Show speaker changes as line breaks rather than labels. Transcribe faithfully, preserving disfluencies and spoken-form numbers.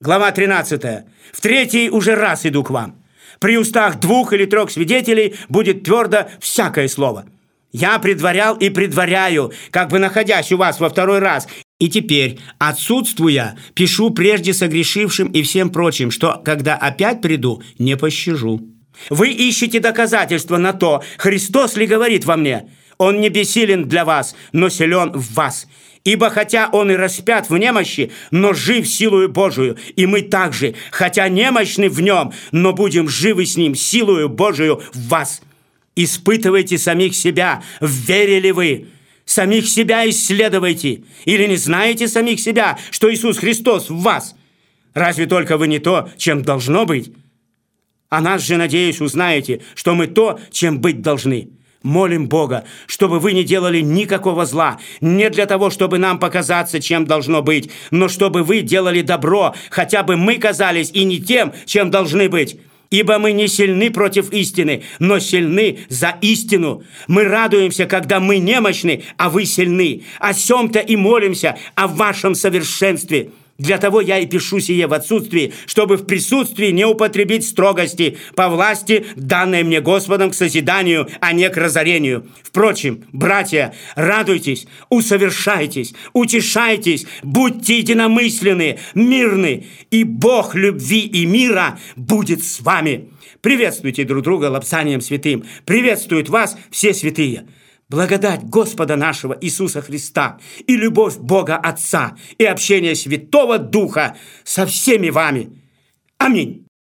Глава тринадцатая. «В третий уже раз иду к вам. При устах двух или трех свидетелей будет твердо всякое слово. Я предварял и предваряю, как бы находясь у вас во второй раз. И теперь, отсутствуя, пишу прежде согрешившим и всем прочим, что, когда опять приду, не пощажу. Вы ищете доказательства на то, Христос ли говорит во мне. Он не бессилен для вас, но силен в вас. Ибо хотя он и распят в немощи, но жив силою Божию, и мы также, хотя немощны в нем, но будем живы с ним силою Божию в вас. Испытывайте самих себя, верили вы. Самих себя исследуйте. Или не знаете самих себя, что Иисус Христос в вас? Разве только вы не то, чем должно быть? А нас же, надеюсь, узнаете, что мы то, чем быть должны. Молим Бога, чтобы вы не делали никакого зла, не для того, чтобы нам показаться, чем должно быть, но чтобы вы делали добро, хотя бы мы казались и не тем, чем должны быть. Ибо мы не сильны против истины, но сильны за истину. Мы радуемся, когда мы немощны, а вы сильны. О сем-то и молимся, о вашем совершенстве. Для того я и пишу сие в отсутствии, чтобы в присутствии не употребить строгости по власти, данной мне Господом к созиданию, а не к разорению. Впрочем, братья, радуйтесь, усовершайтесь, утешайтесь, будьте единомысленны, мирны, и Бог любви и мира будет с вами. Приветствуйте друг друга лапсанием святым. Приветствуют вас все святые. Благодать Господа нашего Иисуса Христа и любовь Бога Отца и общение Святого Духа со всеми вами. Аминь.